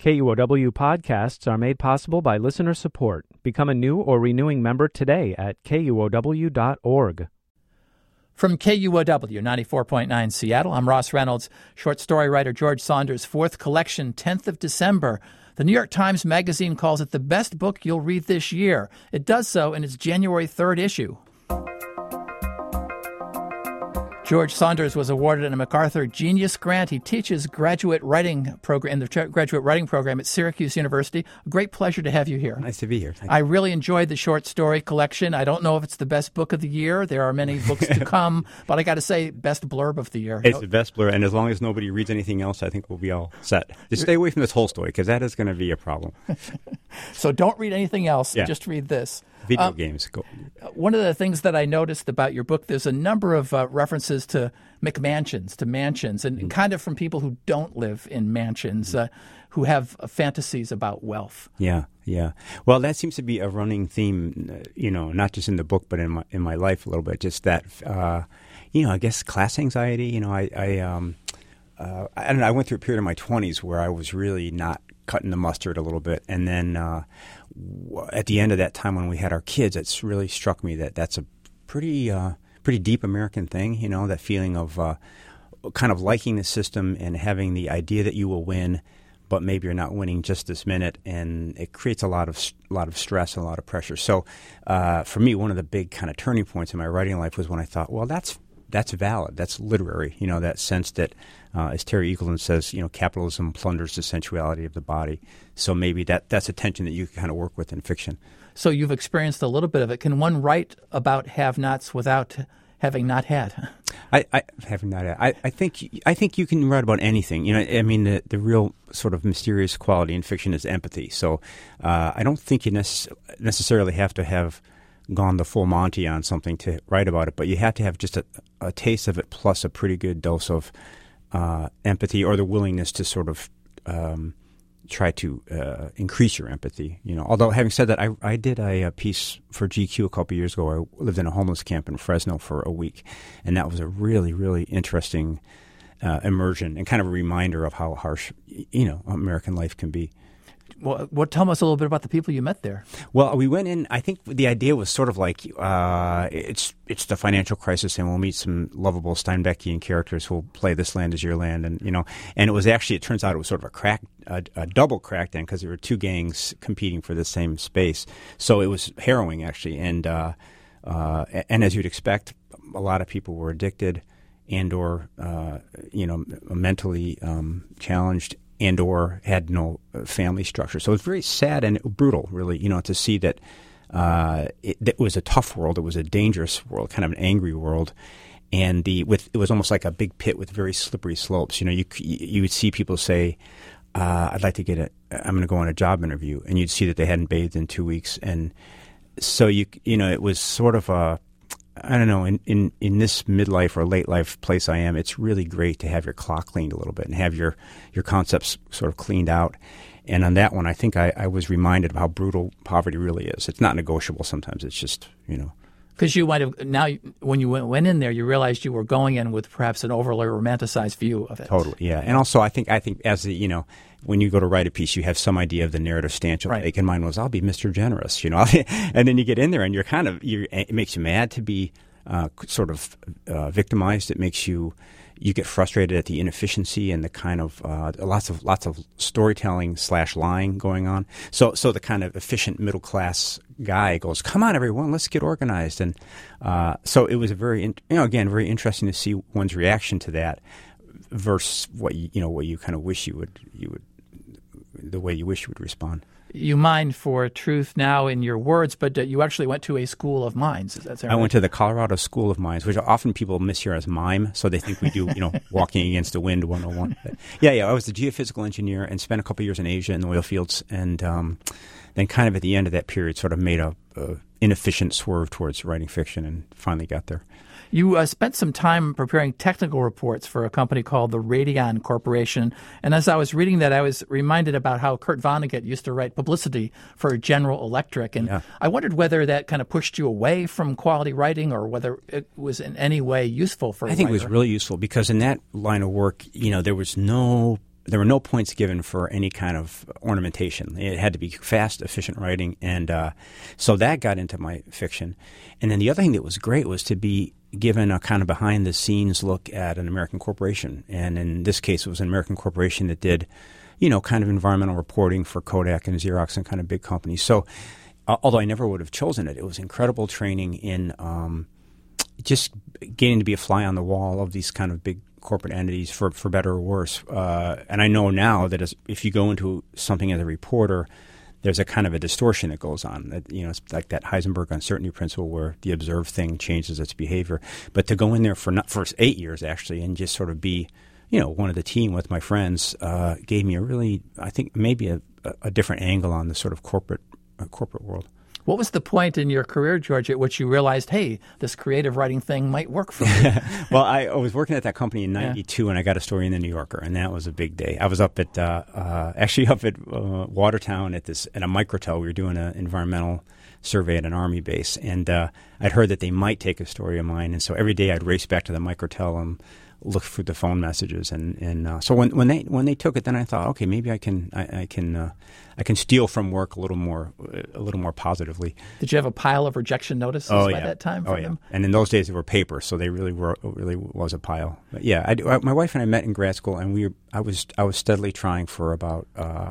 KUOW podcasts are made possible by listener support. Become a new or renewing member today at KUOW.org. From KUOW 94.9 Seattle, I'm Ross Reynolds. Short story writer George Saunders' fourth collection, 10th of December. The New York Times Magazine calls it the best book you'll read this year. It does so in its January 3rd issue. George Saunders was awarded a MacArthur Genius Grant. He teaches graduate writing program in the graduate writing program at Syracuse University. A great pleasure to have you here. Nice to be here. Thank I you. really enjoyed the short story collection. I don't know if it's the best book of the year. There are many books to come, but I got to say, best blurb of the year. It's the best blurb, and as long as nobody reads anything else, I think we'll be all set. Just stay away from this whole story, because that is going to be a problem. So don't read anything else. Just read this. Video games. Go. One of the things that I noticed about your book, there's a number of references to McMansions, to mansions, and kind of from people who don't live in mansions, who have fantasies about wealth. Yeah. Well, that seems to be a running theme, not just in the book, but in my life a little bit. Just that, I guess class anxiety. I don't know. I went through a period in my 20s where I was really not cutting the mustard a little bit, and then at the end of that time when we had our kids, it's really struck me that that's a pretty deep American thing, that feeling of kind of liking the system and having the idea that you will win, but maybe you're not winning just this minute, and it creates a lot of stress and a lot of pressure. So for me, one of the big kind of turning points in my writing life was when I thought, well, that's valid. That's literary, that sense that, as Terry Eagleton says, capitalism plunders the sensuality of the body. So maybe that's a tension that you can kind of work with in fiction. So you've experienced a little bit of it. Can one write about have-nots without having not had? I think you can write about anything. The real sort of mysterious quality in fiction is empathy. So I don't think you necessarily have to have gone the full Monty on something to write about it, but you have to have just a taste of it plus a pretty good dose of empathy, or the willingness to sort of try to increase your empathy. Although having said that, I did a piece for GQ a couple of years ago. I lived in a homeless camp in Fresno for a week, and that was a really, really interesting immersion and kind of a reminder of how harsh American life can be. Well, tell us a little bit about the people you met there. Well, we went in, I think the idea was sort of like it's the financial crisis, and we'll meet some lovable Steinbeckian characters who will play This Land Is Your Land. And, and it was actually, it turns out it was sort of a double crackdown, because there were two gangs competing for the same space. So it was harrowing, actually. And as you'd expect, a lot of people were addicted and or, mentally challenged, and or had no family structure. So it's very sad and brutal, really, to see that it was a tough world. It was a dangerous world, kind of an angry world. And it was almost like a big pit with very slippery slopes. You would see people say, I'd like to I'm going to go on a job interview. And you'd see that they hadn't bathed in 2 weeks. And so, it was sort of I don't know, in this midlife or late life place I am, it's really great to have your clock cleaned a little bit and have your concepts sort of cleaned out. And on that one, I think I was reminded of how brutal poverty really is. It's not negotiable sometimes. It's just, Because you might have, now when you went in there, you realized you were going in with perhaps an overly romanticized view of it. Totally, yeah. And also I think as the, when you go to write a piece, you have some idea of the narrative stance you'll take. And mine was, I'll be Mr. Generous, and then you get in there and you're it makes you mad to be sort of victimized. It makes you get frustrated at the inefficiency and the kind of lots of storytelling / lying going on. So the kind of efficient middle class guy goes, "Come on, everyone, let's get organized." And so it was a very very interesting to see one's reaction to that versus what you kind of wish you would the way you wish you would respond. You mine for truth now in your words, but you actually went to a school of mines. Is that right? I went to the Colorado School of Mines, which often people mishear as mime, so they think we do, walking against the wind 101. But I was a geophysical engineer and spent a couple of years in Asia in the oil fields, and then kind of at the end of that period sort of made a inefficient swerve towards writing fiction and finally got there. You spent some time preparing technical reports for a company called the Radion Corporation. And as I was reading that, I was reminded about how Kurt Vonnegut used to write publicity for General Electric. And I wondered whether that kind of pushed you away from quality writing or whether it was in any way useful for a writer. I think it was really useful because in that line of work, there was no there were no points given for any kind of ornamentation. It had to be fast, efficient writing, and so that got into my fiction. And then the other thing that was great was to be given a kind of behind-the-scenes look at an American corporation. And in this case, it was an American corporation that did, kind of environmental reporting for Kodak and Xerox and kind of big companies. So although I never would have chosen it, it was incredible training in just getting to be a fly on the wall of these kind of big corporate entities, for better or worse. And I know now that if you go into something as a reporter, there's a kind of a distortion that goes on. That, it's like that Heisenberg uncertainty principle where the observed thing changes its behavior. But to go in there for 8 years, actually, and just sort of be, one of the team with my friends gave me a really, I think, maybe a different angle on the sort of corporate world. What was the point in your career, George, at which you realized, hey, this creative writing thing might work for me? Well, I was working at that company in '92, and I got a story in the New Yorker, and that was a big day. I was up at Watertown at a microtel. We were doing an environmental survey at an Army base, and I'd heard that they might take a story of mine, and so every day I'd race back to the microtel and look through the phone messages, and so when they took it, then I thought, okay, maybe I can steal from work a little more positively. Did you have a pile of rejection notices by that time? Oh yeah, them? And in those days they were paper, so they really was a pile. But yeah, my wife and I met in grad school, and I was steadily trying for about.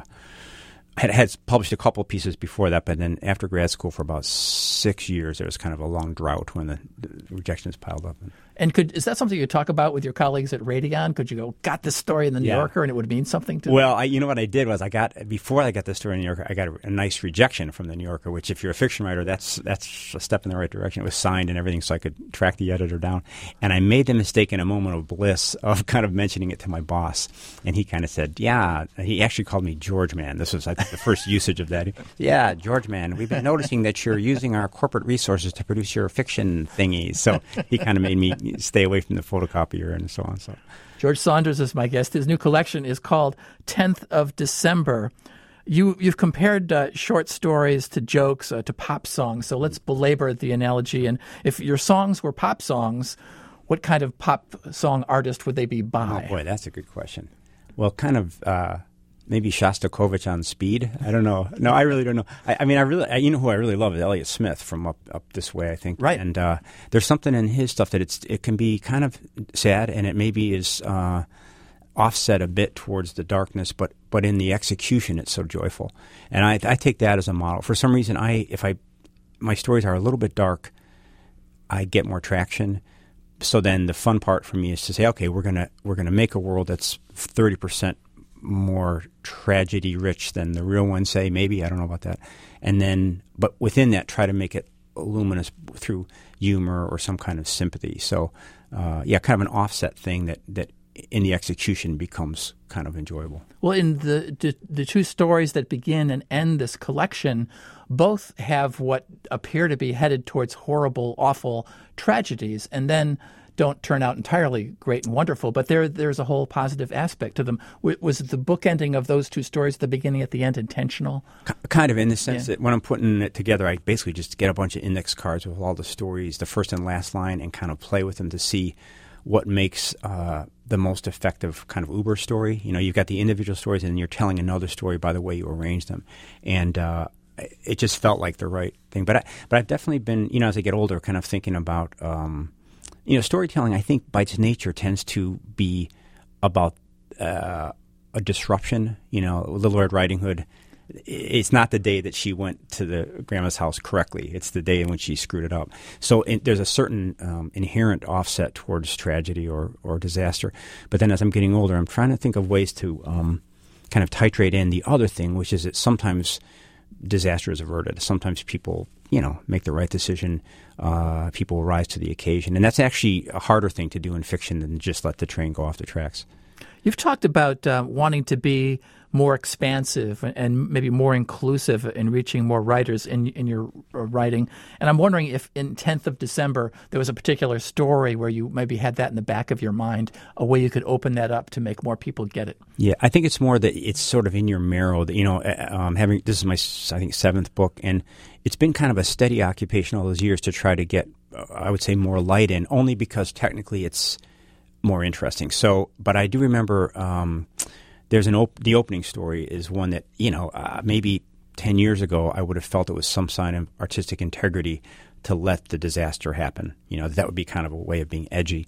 Had published a couple of pieces before that, but then after grad school for about 6 years, there was kind of a long drought when the rejections piled up. And is that something you talk about with your colleagues at Radion? Could you go, got this story in the New Yorker, and it would mean something to them? Well, what I did was before I got this story in the New Yorker, I got a nice rejection from the New Yorker, which if you're a fiction writer, that's a step in the right direction. It was signed and everything, so I could track the editor down. And I made the mistake in a moment of bliss of kind of mentioning it to my boss. And he kind of said, yeah, he actually called me George Man. This was, I think, the first usage of that. Yeah, George Man, we've been noticing that you're using our corporate resources to produce your fiction thingies. So he kind of made me stay away from the photocopier and so on. So George Saunders is my guest. His new collection is called 10th of December. You've compared short stories to jokes, to pop songs. So let's belabor the analogy. And if your songs were pop songs, what kind of pop song artist would they be by? Oh, boy, that's a good question. Well, kind of maybe Shostakovich on speed. I don't know. No, I really don't know. I mean, who I really love is Elliott Smith from up this way, I think. Right. And there's something in his stuff that it can be kind of sad, and it maybe is offset a bit towards the darkness, but in the execution, it's so joyful. And I take that as a model. For some reason, my stories are a little bit dark, I get more traction. So then the fun part for me is to say, okay, we're gonna make a world that's 30% more tragedy rich than the real one, say, maybe, I don't know about that. And then, but within that, try to make it luminous through humor or some kind of sympathy. So, kind of an offset thing that in the execution becomes kind of enjoyable. Well, in the two stories that begin and end this collection, both have what appear to be headed towards horrible, awful tragedies, and then don't turn out entirely great and wonderful, but there's a whole positive aspect to them. Was the bookending of those two stories, the beginning at the end, intentional? Kind of, in the sense that when I'm putting it together, I basically just get a bunch of index cards with all the stories, the first and last line, and kind of play with them to see what makes the most effective kind of Uber story. You've got the individual stories, and then you're telling another story by the way you arrange them. And it just felt like the right thing. But I've definitely been, as I get older, kind of thinking about storytelling, I think, by its nature, tends to be about a disruption. Little Red Riding Hood, it's not the day that she went to the grandma's house correctly. It's the day in which she screwed it up. So there's a certain inherent offset towards tragedy or disaster. But then as I'm getting older, I'm trying to think of ways to kind of titrate in the other thing, which is that sometimes disaster is averted. Sometimes people make the right decision. People will rise to the occasion. And that's actually a harder thing to do in fiction than just let the train go off the tracks. You've talked about wanting to be more expansive and maybe more inclusive in reaching more writers in your writing. And I'm wondering if in 10th of December there was a particular story where you maybe had that in the back of your mind, a way you could open that up to make more people get it. Yeah, I think it's more that it's sort of in your marrow. That, this is my, I think, 7th book, and it's been kind of a steady occupation all those years to try to get, I would say, more light in, only because technically it's more interesting. So, but I do remember there's the opening story is one that, maybe 10 years ago I would have felt it was some sign of artistic integrity to let the disaster happen. That would be kind of a way of being edgy.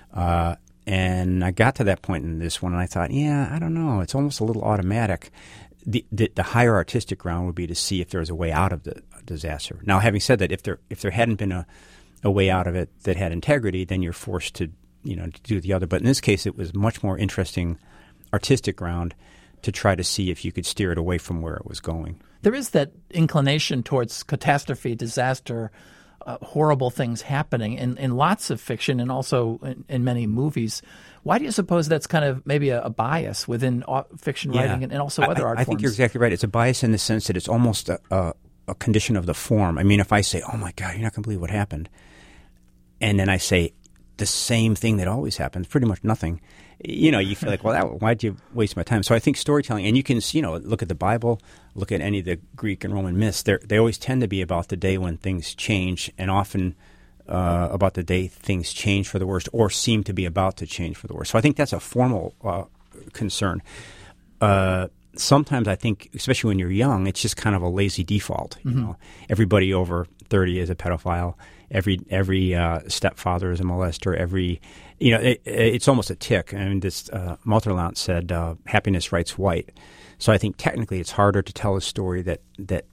And I got to that point in this one, and I thought, I don't know. It's almost a little automatic. The higher artistic ground would be to see if there was a way out of the disaster. Now, having said that, if there hadn't been a way out of it that had integrity, then you're forced to do the other. But in this case, it was much more interesting artistic ground to try to see if you could steer it away from where it was going. There is that inclination towards catastrophe, disaster, horrible things happening in lots of fiction and also in many movies. Why do you suppose that's kind of maybe a bias within fiction writing and also other art forms? I think you're exactly right. It's a bias in the sense that it's almost a condition of the form. I mean, if I say, oh, my God, you're not going to believe what happened, and then I say the same thing that always happens, pretty much nothing, you feel like, well, why'd you waste my time? So I think storytelling, and you can, look at the Bible, look at any of the Greek and Roman myths, they always tend to be about the day when things change, and often about the day things change for the worst or seem to be about to change for the worst. So I think that's a formal concern. Sometimes I think, especially when you're young, it's just kind of a lazy default. Everybody over 30 is a pedophile. Every stepfather is a molester. It's almost a tick. I mean, this Motherlant said, "Happiness writes white." So I think technically it's harder to tell a story that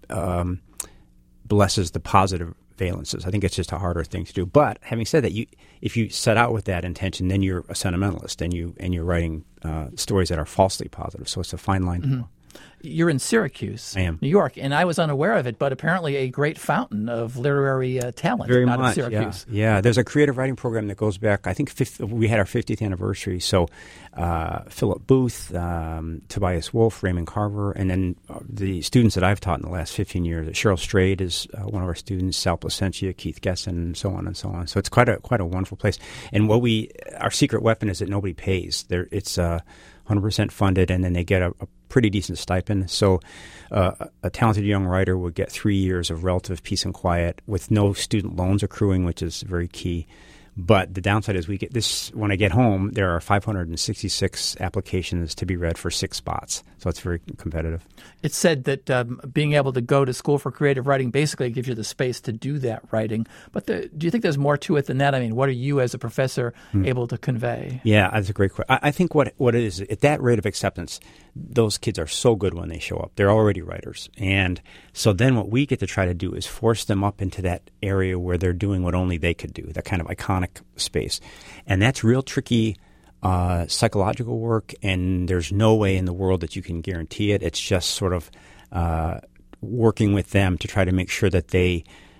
blesses the positive valences. I think it's just a harder thing to do. But having said that, if you set out with that intention, then you're a sentimentalist, and you're writing stories that are falsely positive. So it's a fine line. Mm-hmm. You're in Syracuse, I am. New York, and I was unaware of it, but apparently a great fountain of literary talent Very out much, of Syracuse. Yeah. There's a creative writing program that goes back, I think we had our 50th anniversary, so Philip Booth, Tobias Wolff, Raymond Carver, and then the students that I've taught in the last 15 years, Cheryl Strayed is one of our students, Sal Placentia, Keith Gesson, and so on and so on. So it's quite a wonderful place. And our secret weapon is that nobody pays. It's 100% funded, and then they get a pretty decent stipend. So a talented young writer would get 3 years of relative peace and quiet with no student loans accruing, which is very key. But the downside is we get this when I get home, there are 566 applications to be read for 6 spots. So it's very competitive. It's said that being able to go to school for creative writing basically gives you the space to do that writing. But do you think there's more to it than that? I mean, what are you as a professor able to convey? Yeah, that's a great question. I think what it is, at that rate of acceptance, those kids are so good when they show up. They're already writers. And so then what we get to try to do is force them up into that area where they're doing what only they could do, that kind of iconic space. And that's real tricky psychological work, and there's no way in the world that you can guarantee it. It's just sort of working with them to try to make sure that they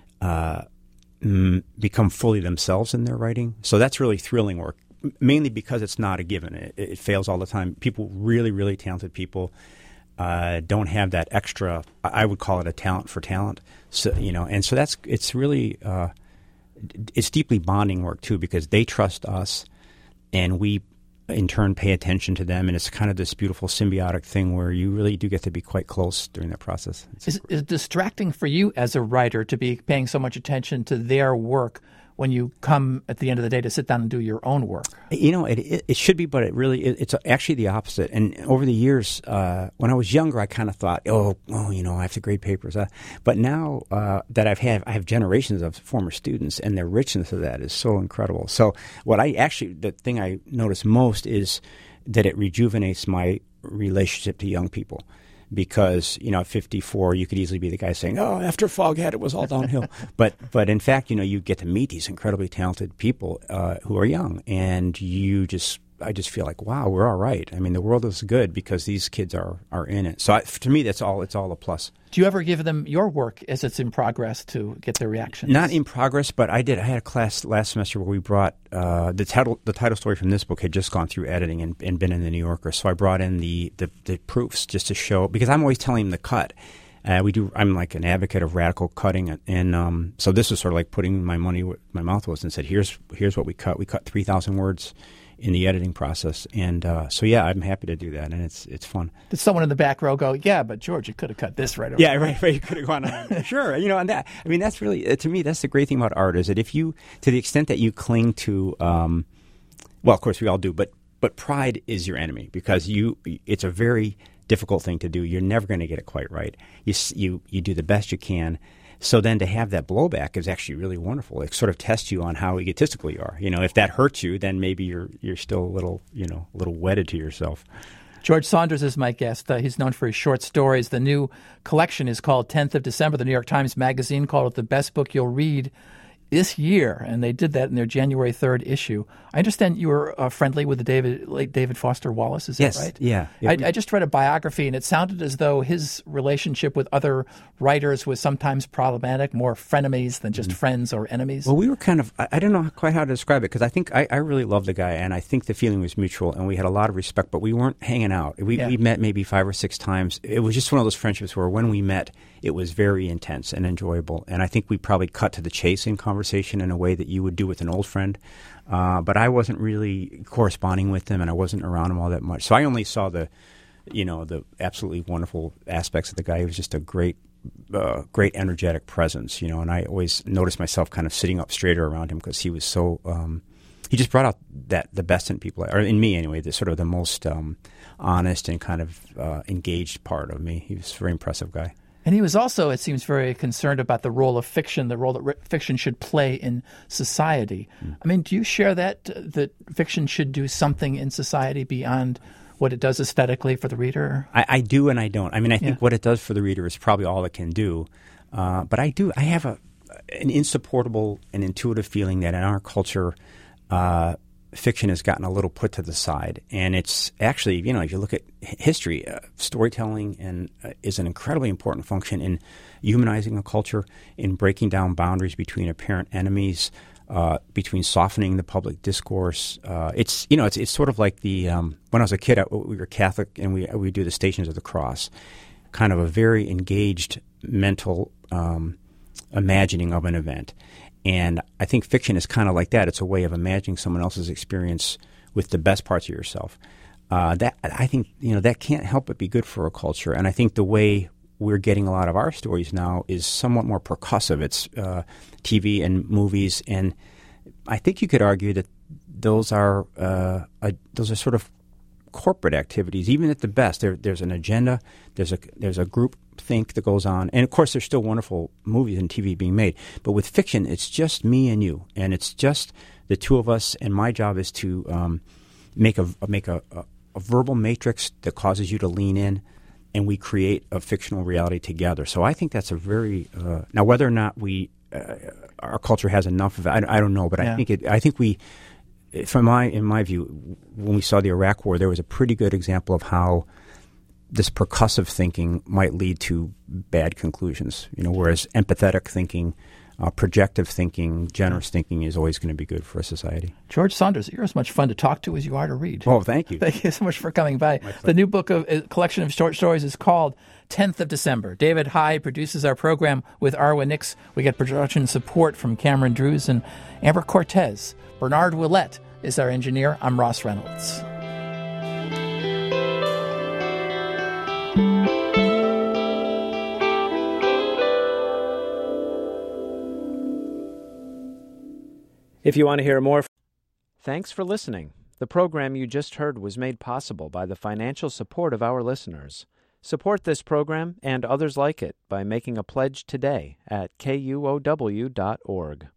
become fully themselves in their writing. So that's really thrilling work, mainly because it's not a given. It fails all the time. People, really, really talented people, don't have that extra, I would call it a talent for talent. So, and so it's really, it's deeply bonding work too, because they trust us and we in turn pay attention to them. And it's kind of this beautiful symbiotic thing where you really do get to be quite close during that process. Is it distracting for you as a writer to be paying so much attention to their work when you come at the end of the day to sit down and do your own work? It should be, but it's actually the opposite. And over the years, when I was younger, I kind of thought, I have to grade papers. But now that I have generations of former students, and the richness of that is so incredible. So the thing I notice most is that it rejuvenates my relationship to young people. Because, at 54, you could easily be the guy saying, after Foghat, it was all downhill. but in fact, you get to meet these incredibly talented people who are young. And I just feel like, wow, we're all right. I mean, the world is good because these kids are in it. So to me, it's all a plus. Do you ever give them your work as it's in progress to get their reactions? Not in progress, but I did. I had a class last semester where we brought the title story from this book had just gone through editing and been in the New Yorker. So I brought in the proofs just to show, because I'm always telling them the cut. I'm like an advocate of radical cutting, and so this was sort of like putting my money where my mouth was and said, here's what we cut. We cut 3,000 words in the editing process, and I'm happy to do that, and it's fun. Did someone in the back row go, yeah, but George, you could have cut this right over? Yeah, right. You could have gone on. Sure, and that. I mean, that's really, to me, that's the great thing about art, is that if you, to the extent that you cling to, well, of course we all do, but but pride is your enemy because it's a very difficult thing to do. You're never going to get it quite right. You do the best you can. So then to have that blowback is actually really wonderful. It sort of tests you on how egotistical you are. If that hurts you, then maybe you're still a little wedded to yourself. George Saunders is my guest. He's known for his short stories. The new collection is called 10th of December. The New York Times Magazine called it the best book you'll read this year, and they did that in their January 3rd issue. I understand you were friendly with the late David Foster Wallace, is that right? Yeah. I just read a biography, and it sounded as though his relationship with other writers was sometimes problematic, more frenemies than just friends or enemies. Well, we were kind of, I don't know quite how to describe it, because I think I really loved the guy, and I think the feeling was mutual, and we had a lot of respect, but we weren't hanging out. We met maybe 5 or 6 times. It was just one of those friendships where when we met, it was very intense and enjoyable, and I think we probably cut to the chase in conversation in a way that you would do with an old friend. But I wasn't really corresponding with him, and I wasn't around him all that much. So I only saw the absolutely wonderful aspects of the guy. He was just a great energetic presence, and I always noticed myself kind of sitting up straighter around him because he was so. He just brought out the best in people, or in me anyway, the sort of the most honest and kind of engaged part of me. He was a very impressive guy. And he was also, it seems, very concerned about the role of fiction, the role that fiction should play in society. I mean, do you share that fiction should do something in society beyond what it does aesthetically for the reader? I do and I don't. I mean, I think what it does for the reader is probably all it can do. But I have an insupportable and intuitive feeling that in our culture, fiction has gotten a little put to the side, and it's actually, if you look at history, storytelling is an incredibly important function in humanizing a culture, in breaking down boundaries between apparent enemies, between softening the public discourse. It's sort of like the when I was a kid, we were Catholic, and we do the Stations of the Cross, kind of a very engaged mental imagining of an event. And I think fiction is kind of like that. It's a way of imagining someone else's experience with the best parts of yourself. That I think that can't help but be good for a culture. And I think the way we're getting a lot of our stories now is somewhat more percussive. It's TV and movies, and I think you could argue that those are sort of corporate activities. Even at the best, there's an agenda. There's a group think that goes on, and of course there's still wonderful movies and TV being made, but with fiction it's just me and you, and it's just the two of us, and my job is to make a verbal matrix that causes you to lean in, and we create a fictional reality together. So I think that's a very now whether or not our culture has enough of it, I don't know, but I think we in my view, when we saw the Iraq War, there was a pretty good example of how this percussive thinking might lead to bad conclusions, whereas empathetic thinking, projective thinking, generous thinking is always going to be good for a society. George Saunders, you're as much fun to talk to as you are to read. Oh, thank you. Thank you so much for coming by. The new book of collection of short stories is called 10th of December. David Hyde produces our program with Arwa Nix. We get production support from Cameron Drews and Amber Cortez. Bernard Willett is our engineer. I'm Ross Reynolds. If you want to hear more, thanks for listening. The program you just heard was made possible by the financial support of our listeners. Support this program and others like it by making a pledge today at KUOW.org.